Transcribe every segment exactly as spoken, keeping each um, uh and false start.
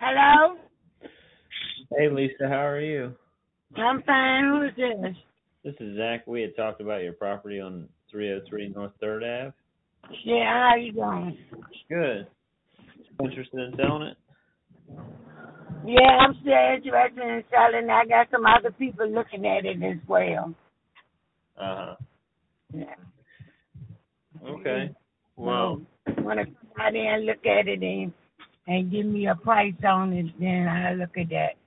Hello? Hey Lisa, how are you? I'm fine. Who's this? This is Zach. We had talked about your property on three oh three North third Ave. Yeah, how you doing? Good. Interested in selling it? Yeah, I'm still interested in selling. I got some other people looking at it as well. Uh-huh. Yeah. Okay. So, Well, want to come out there and look at it and, and give me a price on it, then I'll look at that.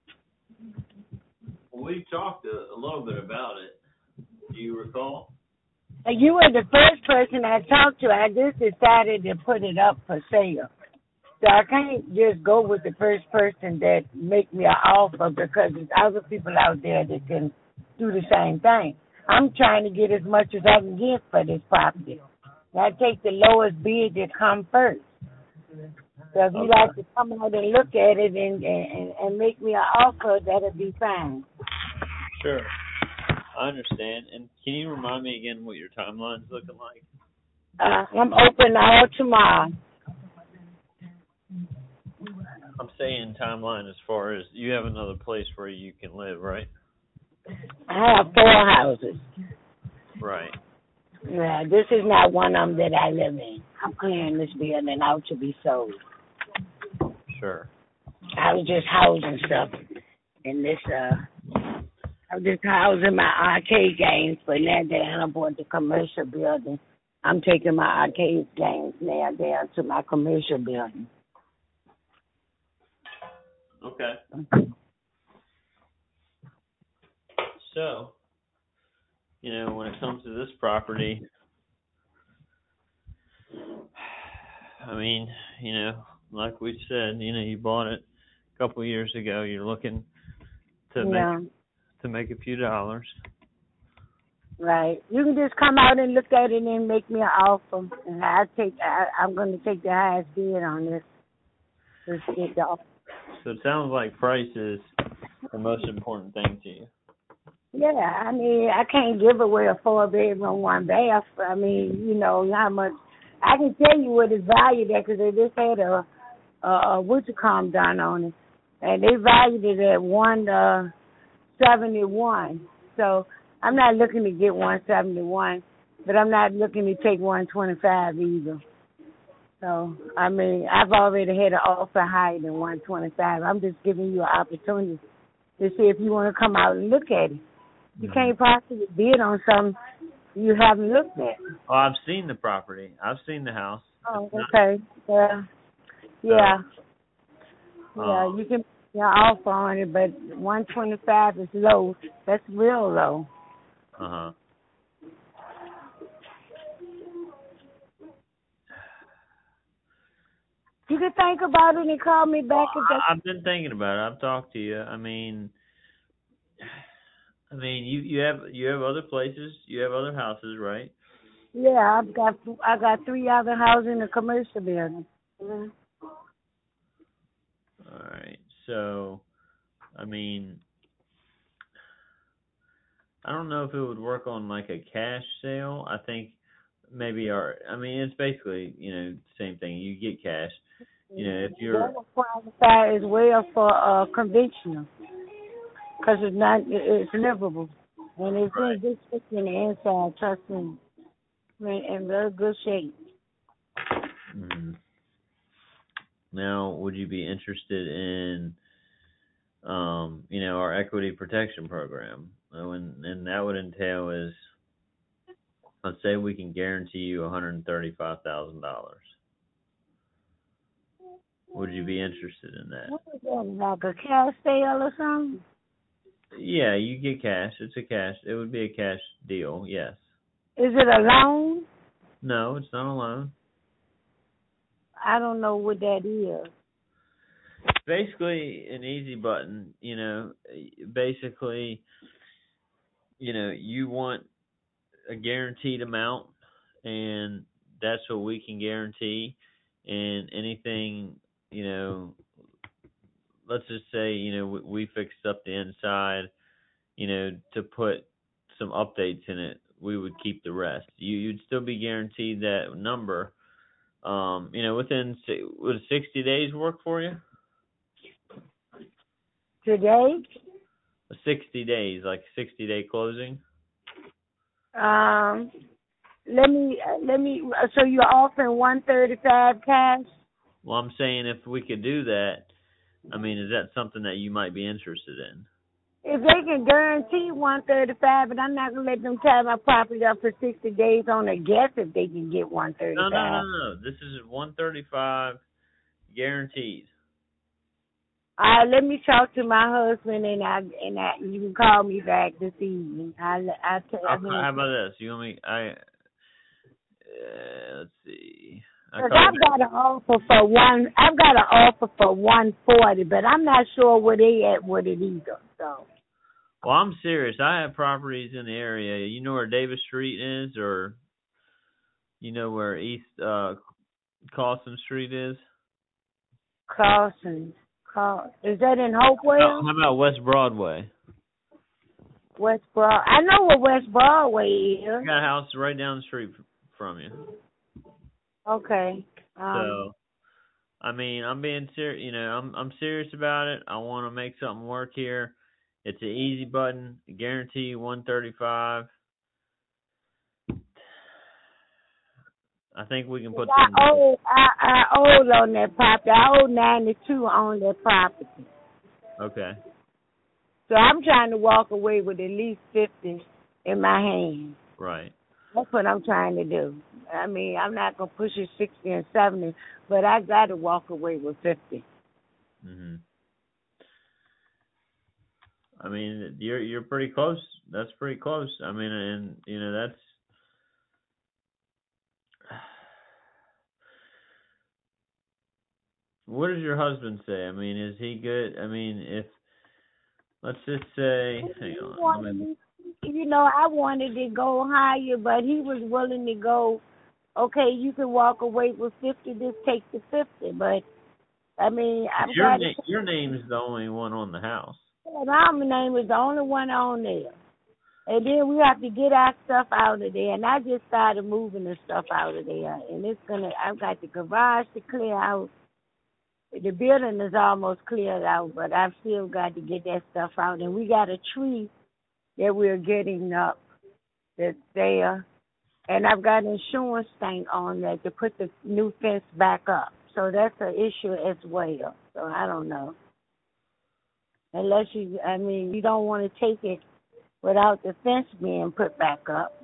we talked a, a little bit about it. Do you recall? And you were the first person I talked to. I just decided to put it up for sale. So I can't just go with the first person that make me an offer because there's other people out there that can do the same thing. I'm trying to get as much as I can get for this property. I take the lowest bid that come first. So if you Okay. like to come out and look at it and, and, and make me an offer, that'll be fine. Sure. I understand. And can you remind me again what your timeline's looking like? Uh, I'm open all tomorrow. I'm saying timeline as far as you have another place where you can live, right? I have four houses. Right. Yeah, this is not one of them that I live in. I'm clearing this building out to be sold. Sure. I was just housing stuff in this, uh, I was just housing my arcade games, but now that I bought the commercial building, I'm taking my arcade games now down to my commercial building. Okay. So, you know, when it comes to this property, I mean, you know, like we said, you know, you bought it a couple of years ago. You're looking to Yeah, make to make a few dollars. right. You can just come out and look at it and make me an offer, and I take. I, I'm going to take the highest bid on this. Let's get the offer. So it sounds like price is the most important thing to you. Yeah, I mean, I can't give away a four bedroom, one bath. I mean, you know how much. I can tell you what it's valued at because they just had a, a, a what you call done on it, and they valued it at one uh, seventy one. So I'm not looking to get one seventy one, but I'm not looking to take one twenty five either. So I mean, I've already had an offer higher than one twenty five. I'm just giving you an opportunity to see if you want to come out and look at it. You Mm-hmm. can't possibly bid on something you haven't looked at. Oh, I've seen the property. I've seen the house. Oh, It's not, okay. Yeah. Yeah. so, Yeah. um, You can put your offer on it, but one twenty five is low. That's real low. uh huh. You can think about it and call me Well, back if that's. I, I've been thinking about it. I've talked to you. I mean, I mean, you you have you have other places. You have other houses, right? Yeah, I've got I got three other houses in the commercial building. Mm-hmm. All right. So, I mean, I don't know if it would work on like a cash sale. I think maybe our. I mean, it's basically you know same thing. You get cash. You know, if you're That will qualify as well for uh, conventional because it's not it's livable and it's in right. good shape in the inside. Trust me, in in very good shape. Mhm. Now, would you be interested in, um, you know, our equity protection program? Uh, And, and that would entail is, let's say we can guarantee you one hundred thirty-five thousand dollars. Would you be interested in that? What is that, like a cash sale or something? Yeah, you get cash. It's a cash. It would be a cash deal. Yes. Is it a loan? No, it's not a loan. I don't know what that is. It's basically an easy button. You know, basically, you know, you want a guaranteed amount, and that's what we can guarantee. And anything, you know, let's just say, you know, we, we fixed up the inside, you know, to put some updates in it, we would keep the rest. You, you'd still be guaranteed that number. Um, you know, within would sixty days work for you? Today? sixty days, like sixty day closing. Um, let me, uh, let me, uh, so you're offering one thirty-five cash? Well, I'm saying if we could do that, I mean, is that something that you might be interested in? If they can guarantee one thirty-five, but I'm not going to let them tie my property up for sixty days on a guess if they can get one thirty-five. No, no, no, no. This is one thirty-five guaranteed. All right, let me talk to my husband, and I and I, you can call me back this evening. I I tell him. How about this? You want me? I uh, let's see. Cause I've got an offer for one. I've got an offer for one forty, but I'm not sure where they at with it either. So. Well, I'm serious. I have properties in the area. You know where Davis Street is, or you know where East uh, Carlson Street is? Carlson. Carl. Is that in Hopewell? How, how about West Broadway? West Broad. I know where West Broadway is. I got a house right down the street from you. Okay. Um, so, I mean, I'm being serious. You know, I'm I'm serious about it. I want to make something work here. It's an easy button. Guarantee one thirty-five. I think we can put. I owe I, I owe on that property. I owe ninety-two on that property. Okay. So I'm trying to walk away with at least fifty in my hand. Right. That's what I'm trying to do. I mean, I'm not gonna push it sixty and seventy, but I got to walk away with fifty. Mhm. I mean, you're you're pretty close. That's pretty close. I mean, and you know that's. What does your husband say? I mean, is he good? I mean, if let's just say, hang on. Let me... You know, I wanted to go higher, but he was willing to go. Okay, you can walk away with fifty. Just take the fifty. But I mean, I'm your name. Your name's the only one on the house. My name is the only one on there. And then we have to get our stuff out of there. And I just started moving the stuff out of there. And it's going to, I've got the garage to clear out. The building is almost cleared out, but I've still got to get that stuff out. And we got a tree that we're getting up that's there. And I've got an insurance thing on that to put the new fence back up. So that's an issue as well. So I don't know. Unless you, I mean, you don't want to take it without the fence being put back up.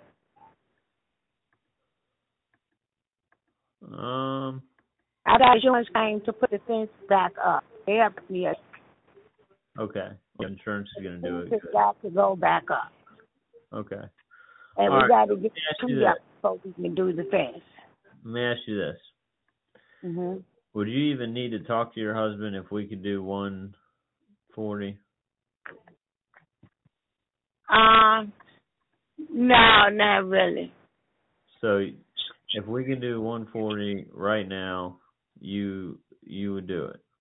Um. I got insurance claim to put the fence back up. They have to be. Okay. Insurance is going to do it. It's got to go back up. Okay. And All we right. got to get the tree up before we can do the fence. Let me ask you this. Mhm. Would you even need to talk to your husband if we could do one forty? Um, no, not really. So, if we can do one forty right now, you you would do it.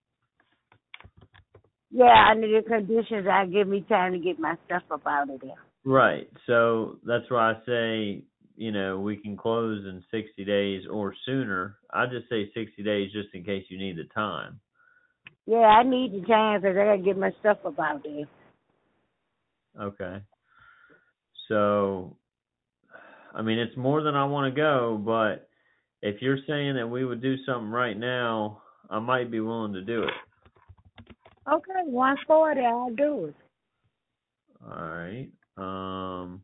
Yeah, under the conditions, I give me time to get my stuff up out of there. Right. So that's why I say, you know, we can close in sixty days or sooner. I just say sixty days just in case you need the time. Yeah, I need the time because I got to get my stuff up out there. Okay. So, I mean, it's more than I want to go, but if you're saying that we would do something right now, I might be willing to do it. Okay, one forty, I'll do it. All right. Um.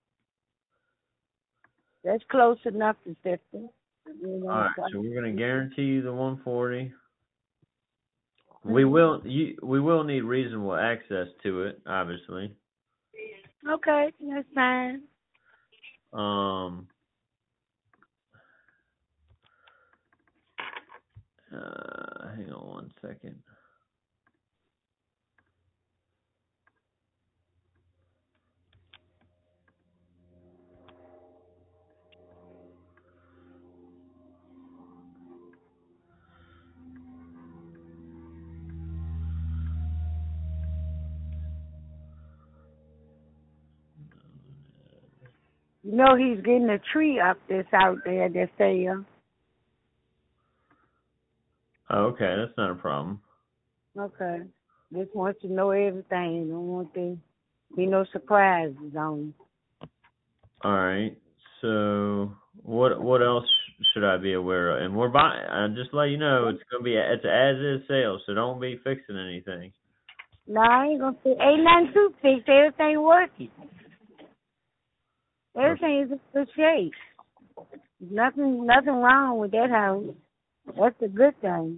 That's close enough to fifty. You know, All right. So we're going to guarantee you the one forty. We will. You. We will need reasonable access to it, obviously. Okay, that's fine. Um. Uh, hang on one second. You know he's getting a tree up that's out there that's there. Oh, okay, that's not a problem. Okay. Just want to know everything. Don't want there be no surprises on. All right. So what what else should I be aware of? And we're buying. I just let you know it's gonna be it's as is sales, so don't be fixing anything. No, I ain't gonna fix. Ain't nothing to fix. Everything working. Everything is in good shape. Nothing, nothing wrong with that house. That's a good thing.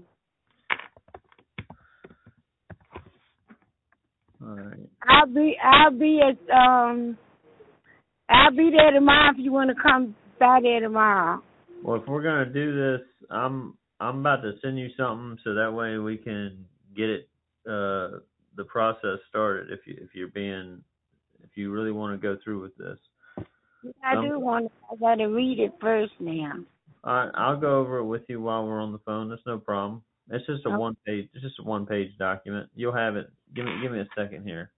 All right. I'll be, I'll be at, um, I'll be there tomorrow if you want to come by there tomorrow. Well, if we're gonna do this, I'm I'm about to send you something so that way we can get it uh the process started. If you if you're being if you really want to go through with this. I Um, do want. I got to read it first now. All right, I'll go over it with you while we're on the phone. That's no problem. It's just a Okay. one page. It's just a one page document. You'll have it. Give me give me a second here.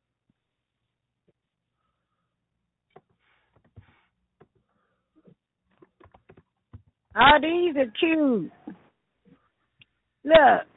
Oh, these are cute. Look.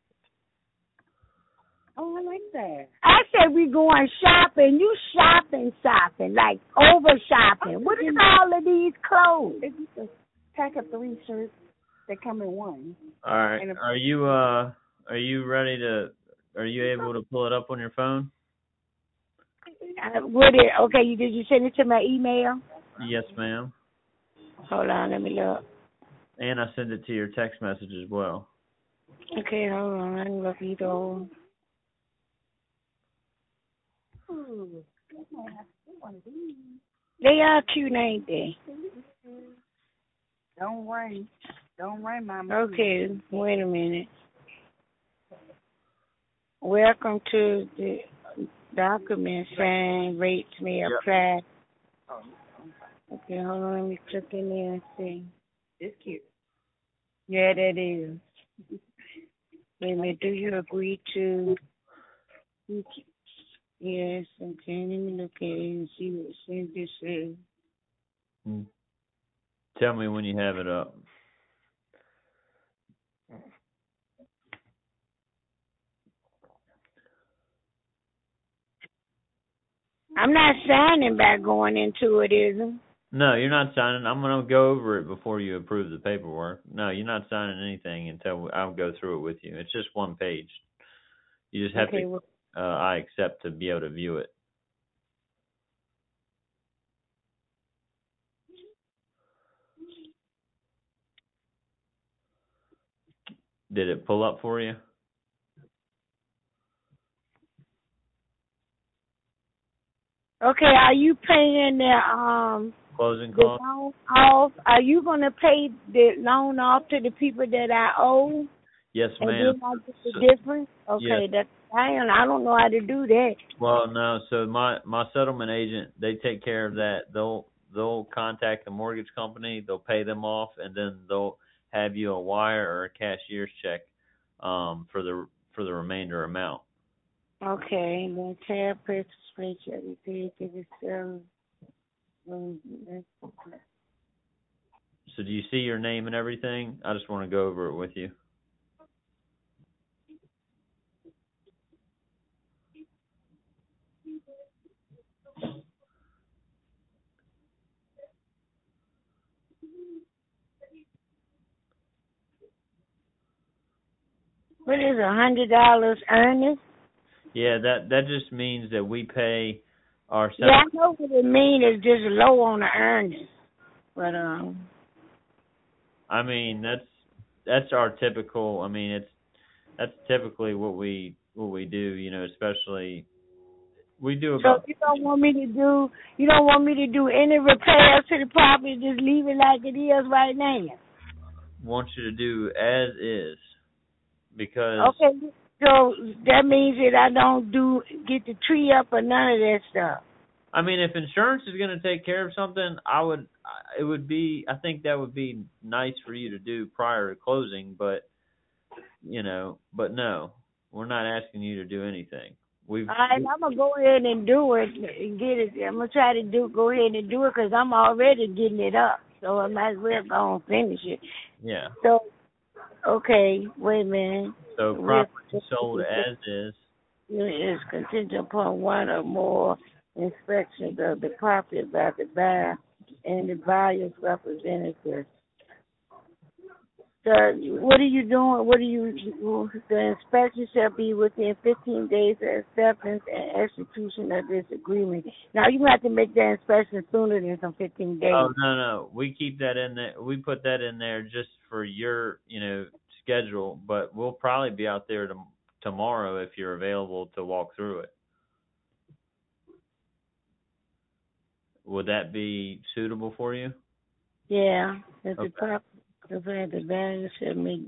Oh, I like that. I said we going shopping. You shopping, shopping, like over shopping. What is all of these clothes? It's just a pack of three shirts that come in one. All right. And a- Are you uh are you ready to? Are you able to pull it up on your phone? Uh, would it? Okay, you did you send it to my email? Yes, ma'am. Hold on, let me look. And I send it to your text message as well. Okay, hold on, let me look either. They are cute, ain't they? Don't rain. Don't rain, Mama. Okay, wait a minute. Welcome to the document signed rates may Yep. apply. Okay, hold on, let me click in there and see. It's cute. Yeah, that is. Wait a minute, do you agree to? Yes, okay, let me look at it and see what it this says. Mm. Tell me when you have it up. I'm not signing by going into it, is it? No, you're not signing. I'm gonna go over it before you approve the paperwork. No, you're not signing anything until I'll go through it with you. It's just one page. You just have Okay, to. well, Uh, I accept to be able to view it. Did it pull up for you? okay, are you paying the um Closing the cost? loan off? Are you gonna pay the loan off to the people that I owe? Yes, And ma'am. then I get the So, difference? Okay, yes. that's fine. I don't know how to do that. Well, no. So my my settlement agent, they take care of that. They'll they'll contact the mortgage company. They'll pay them off, and then they'll have you a wire or a cashier's check um, for the for the remainder amount. Okay, then tab purchase rate shall be paid to the seller. So do you see your name and everything? I just want to go over it with you. What is a hundred dollars earnest? Yeah, that that just means that we pay our Yeah, settlement. I know what it means. It's just low on the earnest. But um I mean, that's that's our typical. I mean, it's that's typically what we what we do. You know, especially we do so about. you don't want me to do you don't want me to do any repairs to the property, just leave it like it is right now. Want you to do as is because Okay, so that means that I don't do get the tree up or none of that stuff. I mean, if insurance is going to take care of something, I would it would be I think that would be nice for you to do prior to closing, but you know, but no, we're not asking you to do anything. We've All right, I'm gonna go ahead and do it and get it. I'm gonna try to do go ahead and do it because I'm already getting it up, so I might as well go and finish it. yeah. So, okay, wait a minute. So We're- property sold as is. is contingent upon one or more inspections of the property by the buyer and the buyer's representative. Sir, what are you doing? What are you? The inspection shall be within fifteen days of acceptance and execution of this agreement. Now you have to make that inspection sooner than some fifteen days. Oh no, no, we keep that in there. We put that in there just for your, you know, schedule. But we'll probably be out there to, tomorrow if you're available to walk through it. Would that be suitable for you? Yeah, if Okay. the property, if the buyer should make.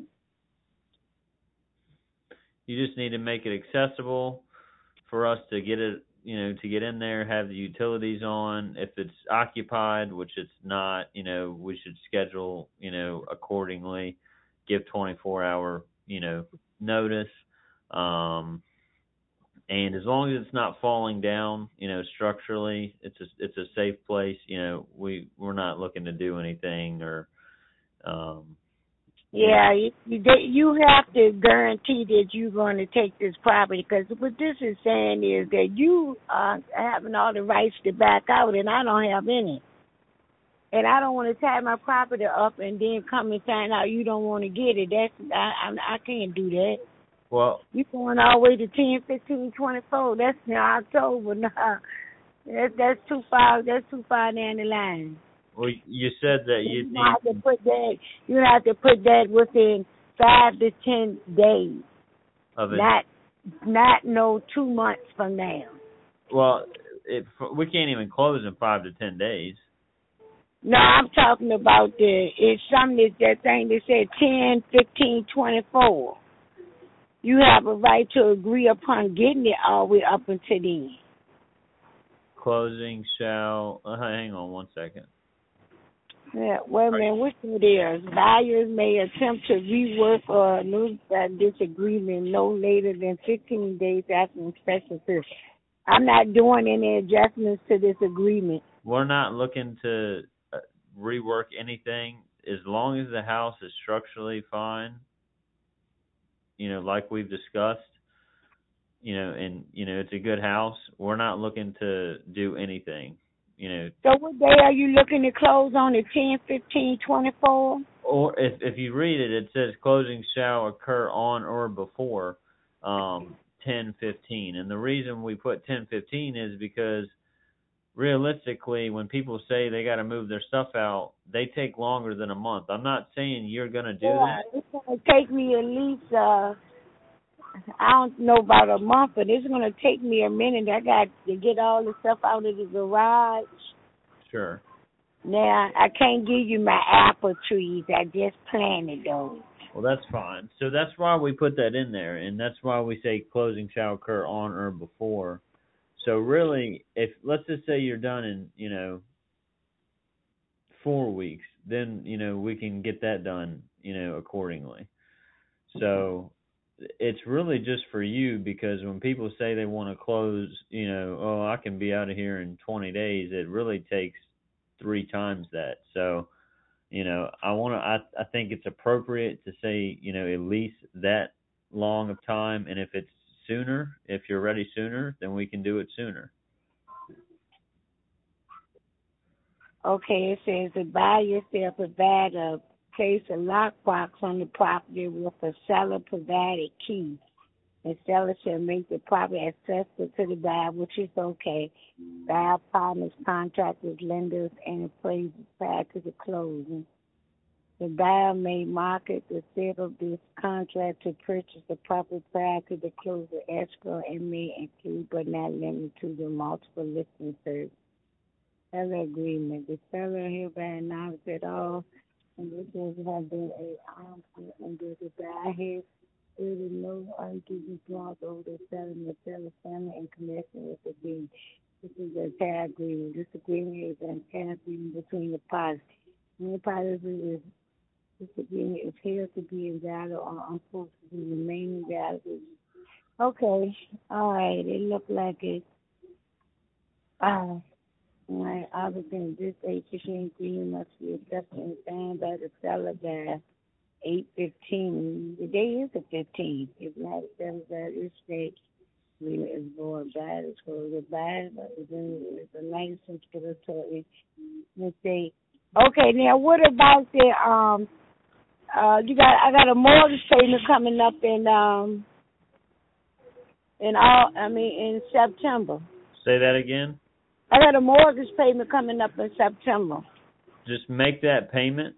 You just need to make it accessible for us to get it, you know, to get in there, have the utilities on. If it's occupied, which it's not, you know, we should schedule, you know, accordingly, give twenty-four hour, you know, notice. Um, and as long as it's not falling down, you know, structurally, it's a, it's a safe place. You know, we, we're not looking to do anything or, um, Yeah, you, you they- you have to guarantee that you're going to take this property, because what this is saying is that you are having all the rights to back out, and I don't have any. And I don't want to tie my property up and then come and find out you don't want to get it. That's I I, I can't do that. well, You going all the way to ten, fifteen, twenty-four. That's in October. Nah, that's that's too far. That's too far down the line. well, you said that you You need, have to put that. You have to put that within five to ten days. of it. Not not no two months from now. Well, it, we can't even close in five to ten days. No, I'm talking about the. It's something that that thing that said ten, fifteen, twenty-four. You have a right to agree upon getting it all the way up until then. Closing shall. Uh, hang on one second. Yeah, wait a minute, what's it is? Buyers may attempt to rework or nullify this agreement no later than fifteen days after inspection period. I'm not doing any adjustments to this agreement. We're not looking to uh, rework anything as long as the house is structurally fine. You know, like we've discussed. You know, and you know it's a good house. We're not looking to do anything. You know. So what day are you looking to close on, the ten, fifteen, twenty-four? Or if if you read it, it says closing shall occur on or before um, ten fifteen. And the reason we put ten fifteen is because realistically, when people say they got to move their stuff out, they take longer than a month. I'm not saying you're going to do Yeah, that. it's going to take me at least, uh, I don't know about a month, but it's going to take me a minute. I got to get all the stuff out of the garage. Sure. Now, I can't give you my apple trees. I just planted those. Well, that's fine. So that's why we put that in there, and that's why we say closing shall occur on or before. So really, if let's just say you're done in, you know, four weeks, then, you know, we can get that done, you know, accordingly. So it's really just for you, because when people say they want to close, you know, oh, I can be out of here in twenty days, it really takes three times that. So, you know, I want to, I, I think it's appropriate to say, you know, at least that long of time. And if it's sooner, if you're ready sooner, then we can do it sooner. Okay, it says the buyer shall provide a place a lockbox on the property with a seller provided key. The seller shall make the property accessible to the buyer, which is okay. Buyer partners, contractors, lenders, and appraisers prior to the closing. The buyer may market the sale of this contract to purchase the property prior to the close of escrow and may include but not limited to the multiple listing service. Seller agreement. The seller hereby acknowledges that all conditions have been a arm's length and that the buyer has there is no argument drawn over the seller and the seller family in connection with the deed. This is a entire agreement. This agreement is an entire agreement between the parties. Any parties is this agreement is held to be invalid or unfortunately remaining valid. Okay, all right. It looked like it. Uh, Right, other than this eight fifteen agreement must be accepted and signed by the seller by eight fifteen. The day is the fifteenth. If not, the seller by this date, It's going bad. It's going to get bad, but it's it's a nice circulatory mistake. Okay, now what about the um? Uh, you got I got a mortgage payment coming up in um in all I mean in September. Say that again. I got a mortgage payment coming up in September. Just make that payment.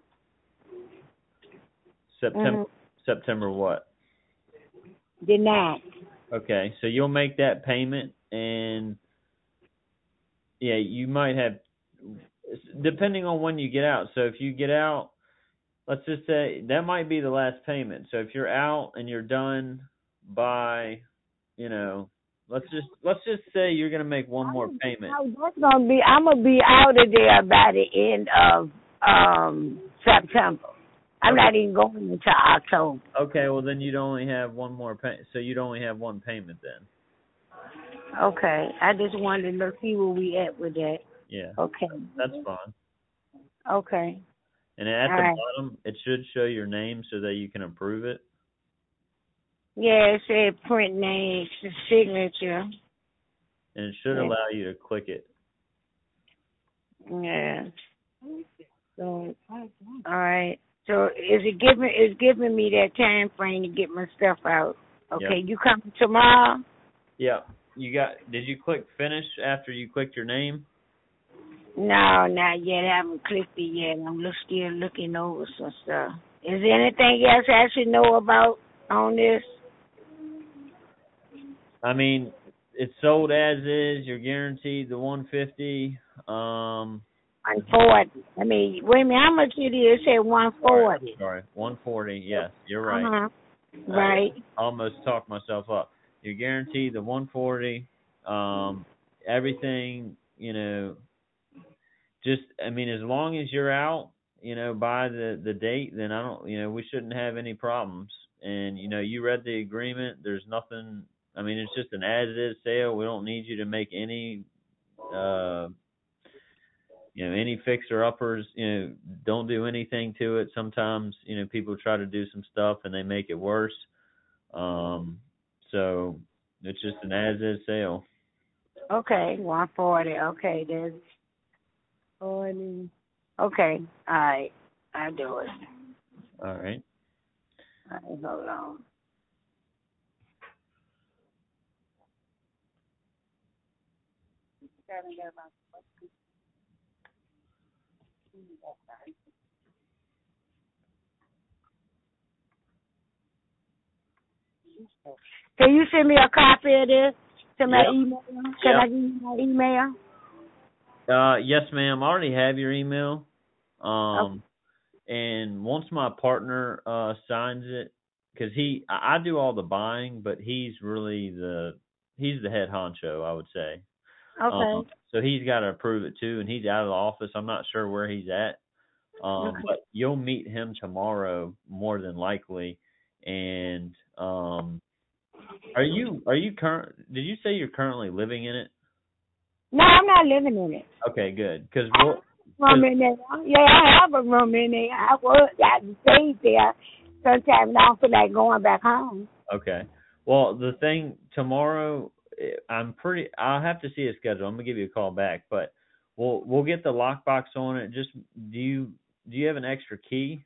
September. Mm-hmm. September what? The ninth. Okay, so you'll make that payment, and yeah, you might have, depending on when you get out. So if you get out, let's just say that might be the last payment. So if you're out and you're done by, you know, let's just let's just say you're gonna make one more payment. That's gonna be. I'm gonna be out of there by the end of um September. I'm Okay. not even going until October. Okay, well then you'd only have one more pay. So you'd only have one payment then. Okay, I just wanted to see where we at with that. Yeah. Okay. That's fine. Okay. And at All the right. bottom, it should show your name so that you can approve it. Yeah, it said print name, signature. And it should Yeah. allow you to click it. Yeah. So, all right. So is it giving is giving me that time frame to get my stuff out? Okay, Yep. you coming tomorrow? Yeah. You got, did you click finish after you clicked your name? No, not yet. I haven't clicked it yet. I'm look, still looking over some stuff. Is there anything else I should know about on this? I mean, it's sold as is. You're guaranteed the one fifty. Um, one forty. I mean, wait a minute. How much it is? It said one forty. Sorry, sorry, one forty. Yes, you're right. Uh-huh. Right. I almost talked myself up. You're guaranteed the one forty. Um, everything, you know, just, I mean, as long as you're out, you know, by the, the date, then I don't, you know, we shouldn't have any problems. And, you know, you read the agreement. There's nothing, I mean, it's just an as-is sale. We don't need you to make any, uh, you know, any fixer-uppers. You know, don't do anything to it. Sometimes, you know, people try to do some stuff and they make it worse. Um, so it's just an as-is sale. Okay, one forty. Okay, there's forty. Okay, all right. I'll do it. All right. All right, hold on. Can you send me a copy of this to my Yep. email? Can Yep. I give you my email? Uh, yes, ma'am. I already have your email. Um, Okay. and once my partner uh signs it, because he, I, I do all the buying, but he's really the he's the head honcho, I would say. Okay. Um, so he's got to approve it too, and he's out of the office. I'm not sure where he's at. Um, Okay. but you'll meet him tomorrow, more than likely. And um, are you are you current? Did you say you're currently living in it? No, I'm not living in it. Okay, good. Because I have a room in there. Yeah, I have a room in there. I was I stayed there. Sometimes I don't feel like going back home. okay. Well, the thing tomorrow, eh, I'm pretty. I'll have to see a schedule. I'm gonna give you a call back, but we'll we'll get the lockbox on it. Just do you do you have an extra key?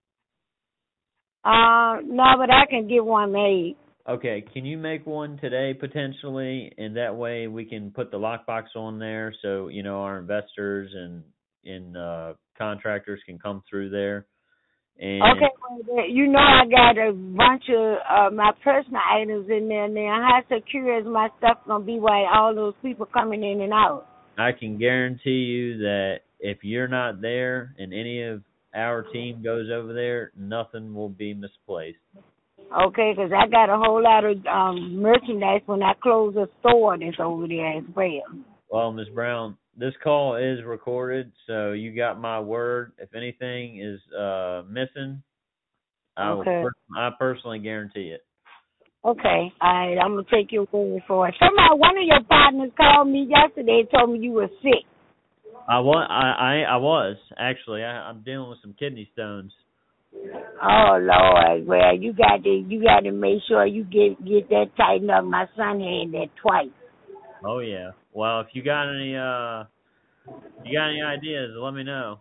Uh, no, but I can get one made. Okay, can you make one today potentially, and that way we can put the lockbox on there, so you know our investors and and uh, contractors can come through there. And Okay, well, you know I got a bunch of uh, my personal items in there now. How secure is my stuff gonna be while all those people coming in and out? I can guarantee you that if you're not there and any of our team goes over there, nothing will be misplaced. Okay, 'cause I got a whole lot of um, merchandise when I close a store that's over there as well. Well, Miz Brown, this call is recorded, so you got my word. If anything is uh, missing, I will. Okay. Per- I personally guarantee it. Okay, all right, I'm gonna take your word for it. Somebody, one of your partners called me yesterday and told me you were sick. I was. I, I, I was actually. I, I'm dealing with some kidney stones. Oh Lord, well you got to you got to make sure you get get that tightened up. My son had that twice. Oh yeah. Well, if you got any uh, you got any ideas, let me know.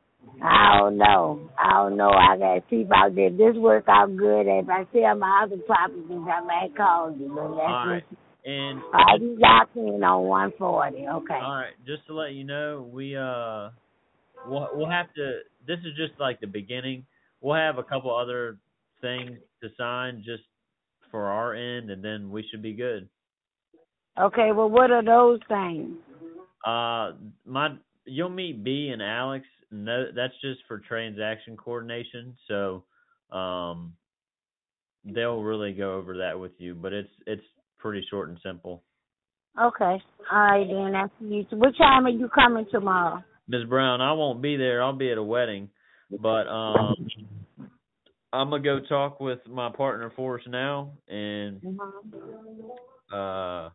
I don't know. I don't know. I got to see about this. This work out good. If I sell my other properties, I might call you. But that's All right. just, And all right, you locked in on one forty. Okay. all right, just to let you know, we uh, we'll we'll have to. This is just like the beginning. We'll have a couple other things to sign just for our end, and then we should be good. Okay. Well, what are those things? Uh, my you'll meet B and Alex. No, that's just for transaction coordination. So, um, they'll really go over that with you, but it's it's pretty short and simple. Okay. All right then. That's you. What time are you coming tomorrow? Miz Brown, I won't be there. I'll be at a wedding, but um, I'm gonna go talk with my partner for us now, and Mm-hmm. uh,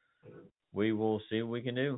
we will see what we can do.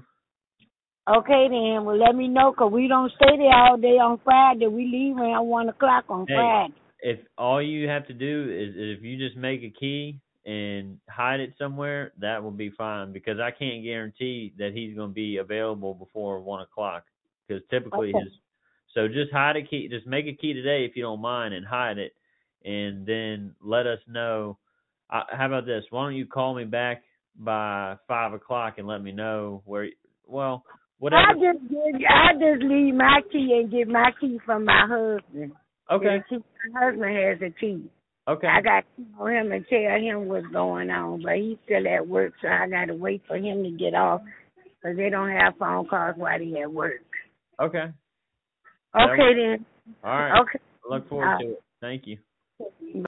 Okay then. Well, let me know 'cause we don't stay there all day on Friday. We leave around one o'clock on Hey, Friday. if all you have to do is, is if you just make a key and hide it somewhere, that will be fine, because I can't guarantee that he's going to be available before one o'clock, because typically Okay. his. So just hide a key. Just make a key today if you don't mind, and hide it, and then let us know. Uh, how about this? Why don't you call me back by five o'clock and let me know where? Well, whatever. I just give, I just leave my key and get my key from my husband. Okay. The key, my husband has a key. Okay. I got to call him and tell him what's going on, but he's still at work, so I got to wait for him to get off because they don't have phone calls while they at work. Okay. Okay, then. All right. Okay. I look forward Uh, to it. Thank you.